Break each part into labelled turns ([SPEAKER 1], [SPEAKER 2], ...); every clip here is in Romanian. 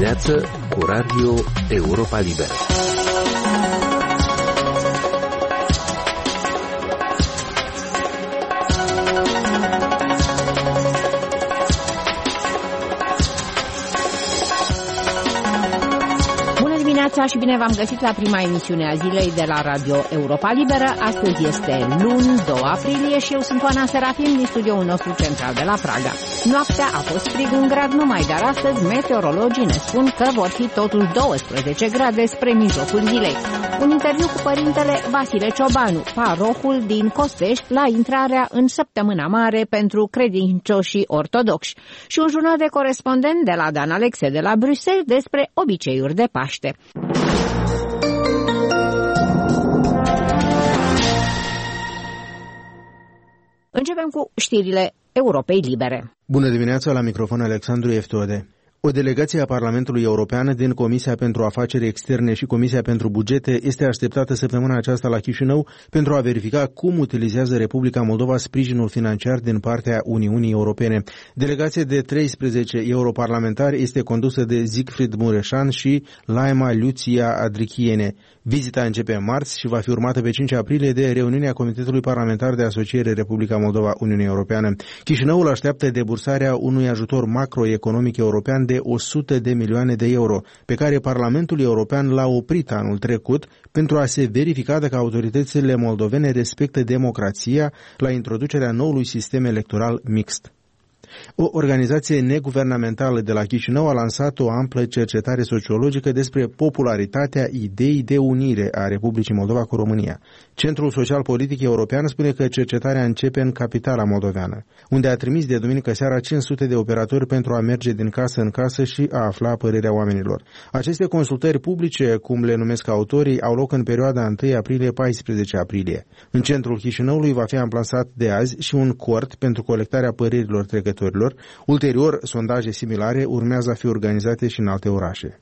[SPEAKER 1] dimineață cu Radio Europa Liberă.
[SPEAKER 2] Și bine v-am găsit la prima emisiune a zilei de la Radio Europa Liberă. Astăzi este luni, 2 aprilie și eu sunt Oana Serafim din studioul nostru central de la Praga. Noaptea a fost frig 1 grad numai, dar astăzi meteorologii ne spun că vor fi totul 12 grade spre mijlocul zilei. Un interviu cu părintele Vasile Ciobanu, parohul din Costești, la intrarea în Săptămâna Mare pentru credincioșii ortodoxi și un jurnal de corespondent de la Dan Alexe de la Bruxelles despre obiceiuri de Paște. Începem cu știrile Europei Libere.
[SPEAKER 3] Bună dimineața, la microfon Alexandru Eftode. O delegație a Parlamentului European din Comisia pentru Afaceri Externe și Comisia pentru Bugete este așteptată săptămâna aceasta la Chișinău pentru a verifica cum utilizează Republica Moldova sprijinul financiar din partea Uniunii Europene. Delegația de 13 europarlamentari este condusă de Siegfried Mureșan și Laima Lucia Adrichiene. Vizita începe marți și va fi urmată pe 5 aprilie de reuniunea Comitetului Parlamentar de Asociere Republica Moldova-Uniunea Europeană. Chișinăul așteaptă debursarea unui ajutor macroeconomic european de 100 de milioane de euro, pe care Parlamentul European l-a oprit anul trecut pentru a se verifica dacă autoritățile moldovene respectă democrația la introducerea noului sistem electoral mixt. O organizație neguvernamentală de la Chișinău a lansat o amplă cercetare sociologică despre popularitatea ideii de unire a Republicii Moldova cu România. Centrul Social-Politic European spune că cercetarea începe în capitala moldoveană, unde a trimis de duminică seara 500 de operatori pentru a merge din casă în casă și a afla părerea oamenilor. Aceste consultări publice, cum le numesc autorii, au loc în perioada 1 aprilie-14 aprilie. În centrul Chișinăului va fi amplasat de azi și un cort pentru colectarea părerilor trecătorilor. Ulterior, sondaje similare urmează a fi organizate și în alte orașe.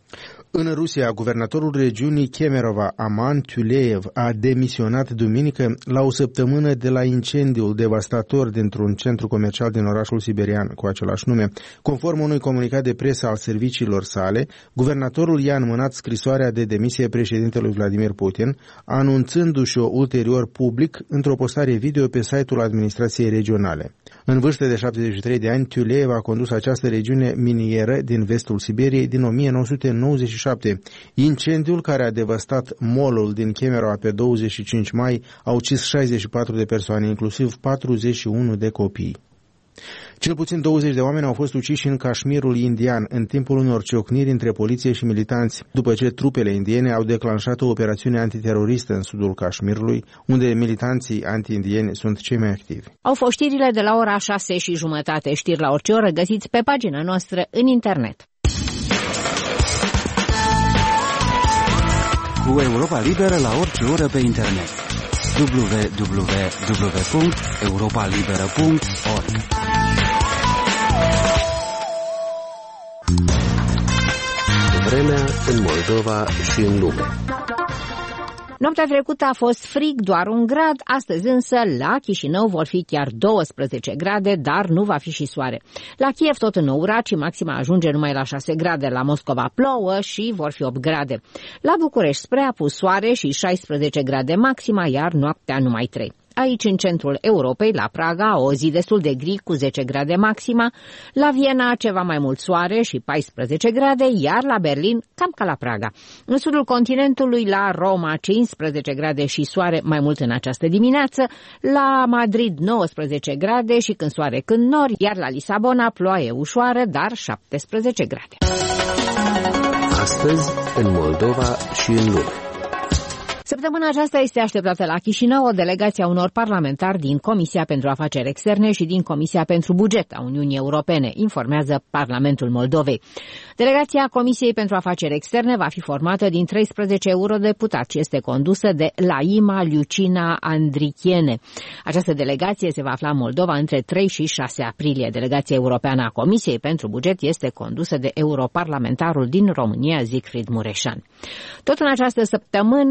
[SPEAKER 3] În Rusia, guvernatorul regiunii Kemerova, Aman Tuleev, a demisionat duminică la o săptămână de la incendiul devastator dintr-un centru comercial din orașul siberian cu același nume. Conform unui comunicat de presă al serviciilor sale, guvernatorul i-a înmânat scrisoarea de demisie președintelui Vladimir Putin, anunțându-și-o ulterior public într-o postare video pe site-ul administrației regionale. În vârstă de 73 de ani, Tuleev a condus această regiune minieră din vestul Siberiei din 1997. Incendiul care a devastat mall-ul din Kemerova pe 25 mai a ucis 64 de persoane, inclusiv 41 de copii. Cel puțin 20 de oameni au fost uciși în Cașmirul indian în timpul unor ciocniri între poliție și militanți, după ce trupele indiene au declanșat o operațiune antiteroristă în sudul Cașmirului, unde militanții anti-indieni sunt cei mai activi.
[SPEAKER 2] Au fost știrile de la ora 6:30, știri la orice oră, găsiți pe pagina noastră în internet.
[SPEAKER 4] Cu Europa Liberă la orice oră pe internet. www.europalibera.org.
[SPEAKER 1] Vremea în Moldova și în lume.
[SPEAKER 2] Noaptea trecută a fost frig, doar 1 grad, astăzi însă la Chișinău vor fi chiar 12 grade, dar nu va fi și soare. La Kiev tot înăurat, maxima ajunge numai la 6 grade, la Moscova plouă și vor fi 8 grade. La București spre apus soare și 16 grade maxima, iar noaptea numai 3. Aici, în centrul Europei, la Praga, o zi destul de gri cu 10 grade maxima, la Viena ceva mai mult soare și 14 grade, iar la Berlin cam ca la Praga. În sudul continentului, la Roma 15 grade și soare mai mult în această dimineață, la Madrid 19 grade și când soare când nori, iar la Lisabona ploaie ușoară, dar 17 grade.
[SPEAKER 1] Astăzi, în Moldova și în lume.
[SPEAKER 2] Săptămâna aceasta este așteptată la Chișinău o delegație a unor parlamentari din Comisia pentru Afaceri Externe și din Comisia pentru Buget a Uniunii Europene, informează Parlamentul Moldovei. Delegația Comisiei pentru Afaceri Externe va fi formată din 13 eurodeputați și este condusă de Laima Lucia Adrichiene. Această delegație se va afla în Moldova între 3 și 6 aprilie. Delegația europeană a Comisiei pentru Buget este condusă de europarlamentarul din România, Siegfried Mureșan. Tot în această săptămână, în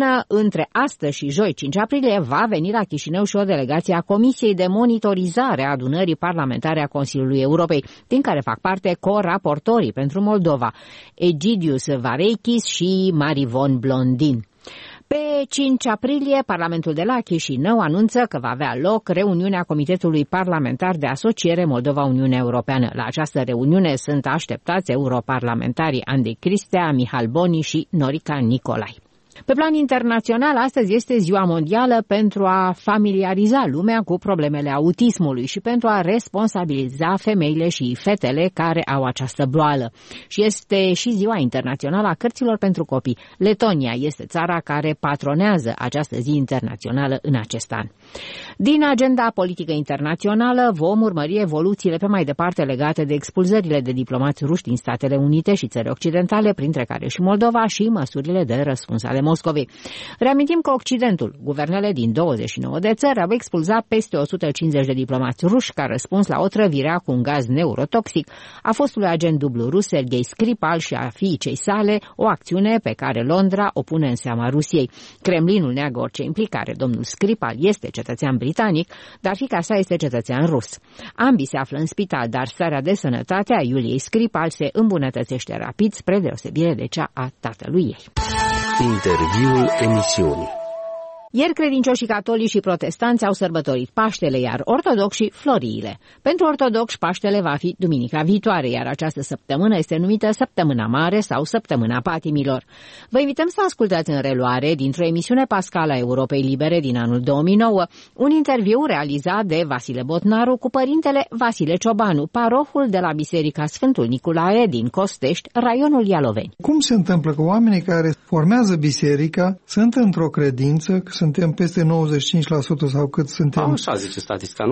[SPEAKER 2] Între astăzi și joi, 5 aprilie, va veni la Chișinău și o delegație a Comisiei de Monitorizare a Adunării Parlamentare a Consiliului Europei, din care fac parte co-raportorii pentru Moldova, Egidius Vareikis și Marivon Blondin. Pe 5 aprilie, Parlamentul de la Chișinău anunță că va avea loc reuniunea Comitetului Parlamentar de Asociere Moldova-Uniunea Europeană. La această reuniune sunt așteptați europarlamentarii Andrei Cristea, Mihal Boni și Norica Nicolai. Pe plan internațional, astăzi este Ziua Mondială pentru a familiariza lumea cu problemele autismului și pentru a responsabiliza femeile și fetele care au această boală. Și este și Ziua Internațională a Cărților pentru Copii. Letonia este țara care patronează această zi internațională în acest an. Din agenda politică internațională vom urmări evoluțiile pe mai departe legate de expulzările de diplomați ruși din Statele Unite și țări occidentale, printre care și Moldova, și măsurile de răspuns ale Moscovei. Reamintim că Occidentul, guvernele din 29 de țări, au expulzat peste 150 de diplomați ruși ca răspuns la otrăvirea cu un gaz neurotoxic a fostului agent dublu rus Sergei Skripal și a fiicei sale, o acțiune pe care Londra o pune în seama Rusiei. Kremlinul neagă orice implicare. Domnul Skripal este cetățean britanic, dar fiica sa este cetățean rus. Ambii se află în spital, dar starea de sănătate a Iuliei Skripal se îmbunătățește rapid, spre deosebire de cea a tatălui ei.
[SPEAKER 1] Interviul emisiunii.
[SPEAKER 2] Ieri credincioșii catolici și protestanți au sărbătorit Paștele, iar ortodoxii Floriile. Pentru ortodoxi, Paștele va fi duminica viitoare, iar această săptămână este numită Săptămâna Mare sau Săptămâna Patimilor. Vă invităm să ascultați în reluare, dintr-o emisiune pascală a Europei Libere din anul 2009, un interviu realizat de Vasile Botnaru cu părintele Vasile Ciobanu, parohul de la Biserica Sfântul Nicolae din Costești, raionul Ialoveni.
[SPEAKER 5] Cum se întâmplă că oamenii care formează biserica sunt într-o credință, că suntem peste 95% sau cât suntem?
[SPEAKER 6] Așa zice statistica,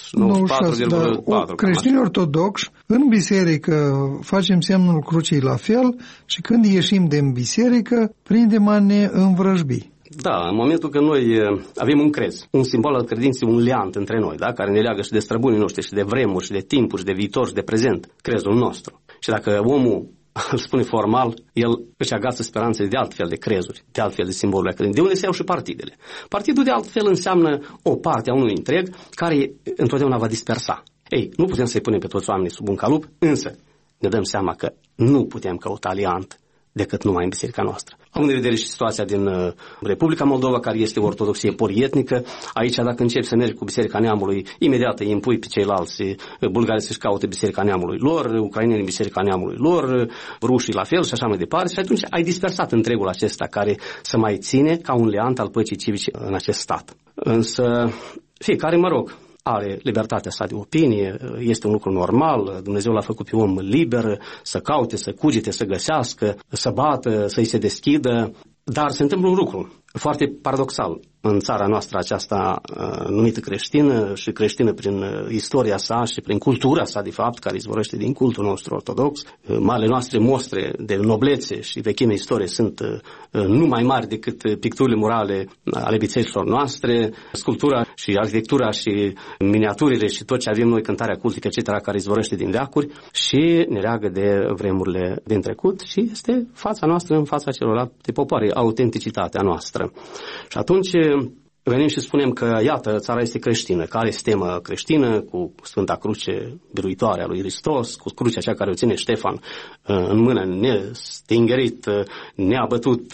[SPEAKER 6] 94,4%.
[SPEAKER 5] Creștinii ortodoxi, în biserică facem semnul crucii la fel și când ieșim din biserică, prindem a ne învrăjbi.
[SPEAKER 6] Da, în momentul că noi avem un crez, un simbol al credinței, un leant între noi, da, care ne leagă și de străbunii noștri, și de vremuri, și de timpuri, și de viitor, și de prezent, crezul nostru. Și dacă omul îl spune formal, el își agață speranțele de altfel de crezuri, de altfel de simboluri a credinței. De unde se iau și partidele? Partidul de altfel înseamnă o parte a unui întreg care întotdeauna va dispersa. Ei, nu putem să-i punem pe toți oamenii sub un calup, însă ne dăm seama că nu putem căuta aliant decât numai în biserica noastră. Având în vedere și situația din Republica Moldova, care este o ortodoxie polietnică, aici dacă începi să mergi cu Biserica Neamului, imediat îi impui pe ceilalți bulgari să-și caute Biserica Neamului lor, ucrainenii Biserica Neamului lor, rușii la fel și așa mai departe, și atunci ai dispersat întregul acesta care să mai ține ca un leant al păcii civice în acest stat. Însă fiecare, are libertatea sa de opinie, este un lucru normal, Dumnezeu l-a făcut pe om liber să caute, să cugete, să găsească, să bată, să-i se deschidă, dar se întâmplă un lucru foarte paradoxal în țara noastră aceasta numită creștină și creștină prin istoria sa și prin cultura sa, de fapt, care izvorăște din cultul nostru ortodox. Marile noastre mostre de noblețe și vechime istorie sunt nu mai mari decât picturile murale ale bisericilor noastre, sculptura și arhitectura și miniaturile și tot ce avem noi, cântarea cultică, etc., care izvorăște din veacuri și ne leagă de vremurile din trecut și este fața noastră în fața celorlalte popoare, autenticitatea noastră. Și atunci venim și spunem că, iată, țara este creștină, care este temă creștină, cu Sfânta Cruce biruitoare a lui Hristos, cu crucea cea care o ține Ștefan în mână, nestingerit, neabătut,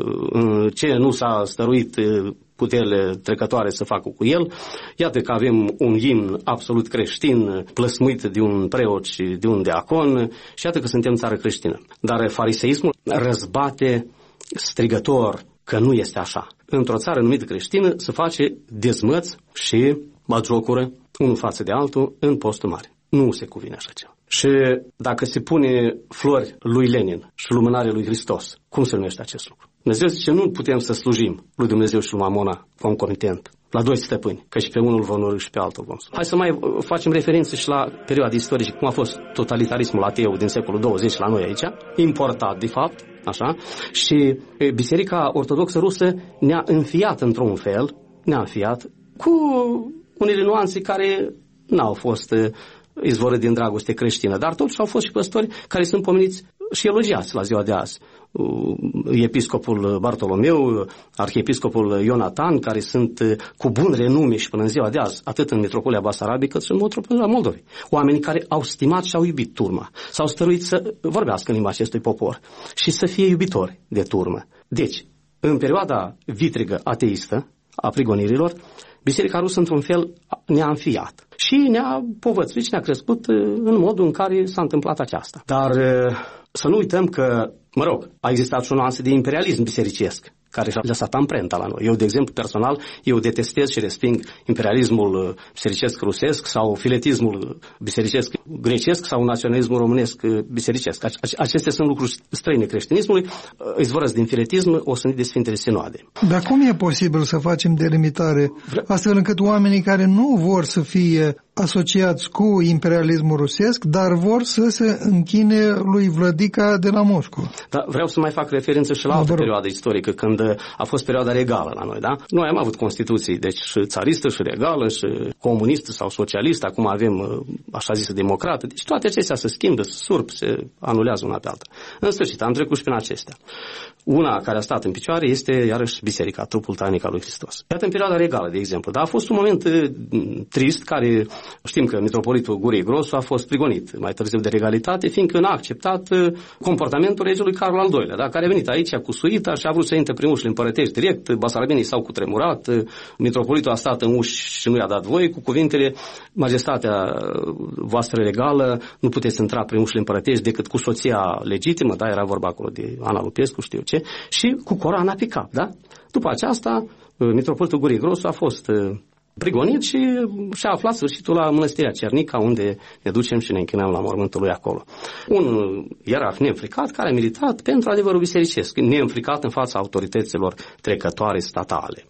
[SPEAKER 6] ce nu s-a stăruit puterile trecătoare să facă cu el. Iată că avem un imn absolut creștin, plăsmuit de un preot și de un deacon, și iată că suntem țară creștină. Dar fariseismul răzbate strigător că nu este așa. Într-o țară numită creștină se face dezmăț și batjocură unul față de altul în postul mare. Nu se cuvine așa ceva. Și dacă se pune flori lui Lenin și lumânare lui Hristos, cum se numește acest lucru? Dumnezeu zice, nu putem să slujim lui Dumnezeu și lui Mamona concomitent, la doi stăpâni, că și pe unul vom urâ și pe altul vom sluji. Hai să mai facem referință și la perioada istorică, cum a fost totalitarismul ateu din secolul 20 la noi aici, importat de fapt, așa, și Biserica Ortodoxă Rusă ne-a înfiat într-un fel, cu unele nuanțe care n-au fost izvorât din dragoste creștină, dar totuși au fost și păstori care sunt pomeniți și elogiați la ziua de azi. Episcopul Bartolomeu, arhiepiscopul Ionatan, care sunt cu bun renume și până în ziua de azi, atât în metropolia Basarabică, cât și în metropolia Moldovei. Oameni care au stimat și au iubit turma, s-au stăruit să vorbească în limba acestui popor și să fie iubitori de turmă. Deci, în perioada vitrigă ateistă a prigonirilor, Biserica Rusă, într-un fel, ne-a înfiat și ne-a povățuit și ne-a crescut în modul în care s-a întâmplat aceasta. Dar să nu uităm că, a existat și o nuanță de imperialism bisericesc care și-a lăsat amprenta la noi. Eu, de exemplu, personal, eu detestez și resping imperialismul bisericesc rusesc sau filetismul bisericesc grecesc sau naționalismul românesc bisericesc. Acestea sunt lucruri străine creștinismului, izvorăsc din filetism, osândit de Sfintele Sinoade.
[SPEAKER 5] Dar cum e posibil să facem delimitare astfel încât oamenii care nu vor să fie asociați cu imperialismul rusesc, dar vor să se închine lui Vlădica de la Moscova?
[SPEAKER 6] Da, vreau să mai fac referință și la altă perioadă istorică, când a fost perioada regală la noi, da? Noi am avut constituții, deci și țaristă, și regală, și comunistă sau socialistă, acum avem așa zisă democrată, deci toate acestea se schimbă, se surp, se anulează una pe alta. În sfârșit, am trecut și prin acestea. Una care a stat în picioare este, iarăși, biserica, trupul tainic al lui Hristos. Iată, în perioada regală, de exemplu, dar a fost un moment trist, care știm că mitropolitul Gurei Grosu a fost prigonit mai târziu de regalitate, fiindcă n-a acceptat comportamentul regelui Carol al II-lea, da? Care a venit aici cu suita și a vrut să intre prin ușile împărătești direct, basarabenii s-au cutremurat, mitropolitul a stat în uși și nu i-a dat voie cu cuvintele: majestatea voastră regală, nu puteți intra prin ușile împărătești decât cu soția legitimă, da? Era vorba acolo de Ana Lupescu, știu ce, și cu coroana pe cap, da? După aceasta, mitropolitul Gurei Grosu a fost prigonit și și-a aflat sfârșitul la mănăstirea Cernica, unde ne ducem și ne închinăm la mormântul lui acolo. Un ierarh neînfricat care a militat pentru adevărul bisericesc, neînfricat în fața autorităților trecătoare statale.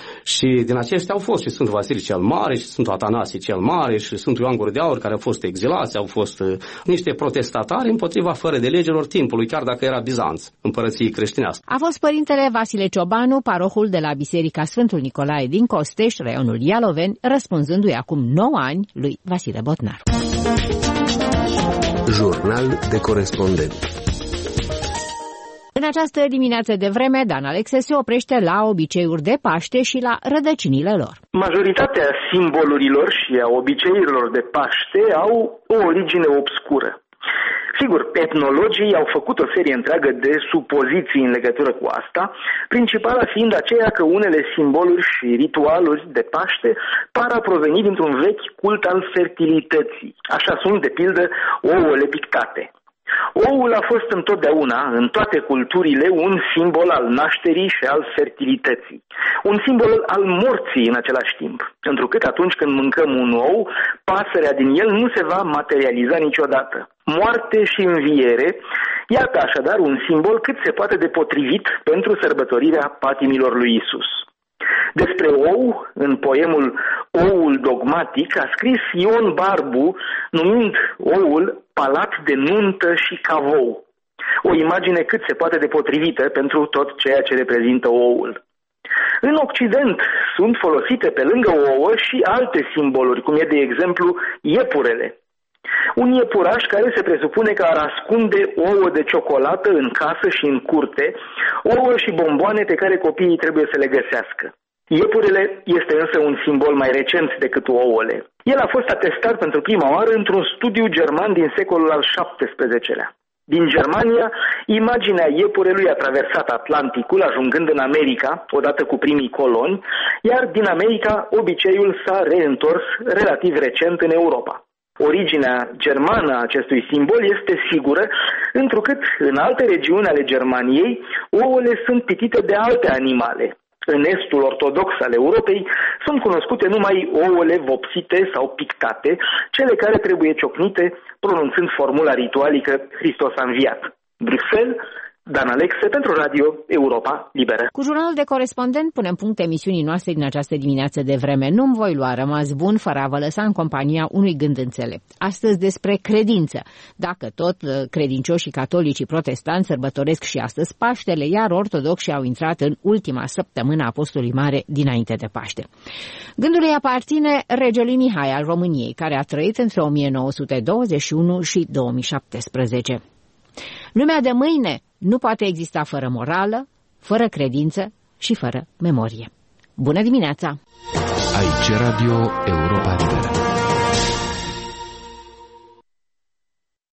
[SPEAKER 6] Și din aceștia au fost și Sfântul Vasile cel Mare, și Sfântul Atanasie cel Mare, și Sfântul Ioan Gură de Aur, care au fost exilați, au fost niște protestatari împotriva fără de legilor timpului, chiar dacă era Bizanț, împărăției creștinească.
[SPEAKER 2] A fost părintele Vasile Ciobanu, parohul de la Biserica Sfântul Nicolae din Costeș, raionul Ialoveni, răspunzându-i acum 9 ani lui Vasile Botnar.
[SPEAKER 1] Jurnal de corespondent.
[SPEAKER 2] În această dimineață de vreme, Dan Alexe se oprește la obiceiuri de Paște și la rădăcinile lor.
[SPEAKER 7] Majoritatea simbolurilor și a obiceiurilor de Paște au o origine obscură. Sigur, etnologii au făcut o serie întreagă de supoziții în legătură cu asta, principala fiind aceea că unele simboluri și ritualuri de Paște par a proveni dintr-un vechi cult al fertilității. Așa sunt, de pildă, ouăle pictate. Oul a fost întotdeauna, în toate culturile, un simbol al nașterii și al fertilității. Un simbol al morții în același timp, întrucât atunci când mâncăm un ou, pasărea din el nu se va materializa niciodată. Moarte și înviere, iată așadar un simbol cât se poate de potrivit pentru sărbătorirea patimilor lui Isus. Despre ou, în poemul Oul dogmatic, a scris Ion Barbu, numind oul palat de nuntă și cavou. O imagine cât se poate de potrivită pentru tot ceea ce reprezintă oul. În Occident sunt folosite pe lângă ouă și alte simboluri, cum e de exemplu iepurele. Un iepuraș care se presupune că ar ascunde ouă de ciocolată în casă și în curte, ouă și bomboane pe care copiii trebuie să le găsească. Iepurele este însă un simbol mai recent decât ouăle. El a fost atestat pentru prima oară într-un studiu german din secolul al XVII-lea. Din Germania, imaginea iepurelui a traversat Atlanticul, ajungând în America, odată cu primii coloni, iar din America obiceiul s-a reîntors relativ recent în Europa. Originea germană a acestui simbol este sigură, întrucât în alte regiuni ale Germaniei, ouăle sunt pitite de alte animale. În estul ortodox al Europei sunt cunoscute numai ouăle vopsite sau pictate, cele care trebuie ciocnite pronunțând formula ritualică Hristos a înviat. Bruxelles Dan Alexe pentru Radio Europa Liberă.
[SPEAKER 2] Cu jurnalul de corespondent punem punct emisiunii noastre din această dimineață de vreme. Nu-mi voi lua rămas bun fără a vă lăsa în compania unui gând înțelept. Astăzi despre credință. Dacă tot credincioșii catolicii protestanți sărbătoresc și astăzi Paștele, iar ortodoxii au intrat în ultima săptămână a Apostolului Mare dinainte de Paște. Gândul îi aparține regelui Mihai al României, care a trăit între 1921 și 2017. Lumea de mâine nu poate exista fără morală, fără credință și fără memorie. Bună dimineața!
[SPEAKER 1] Aici Radio Europa Liberă.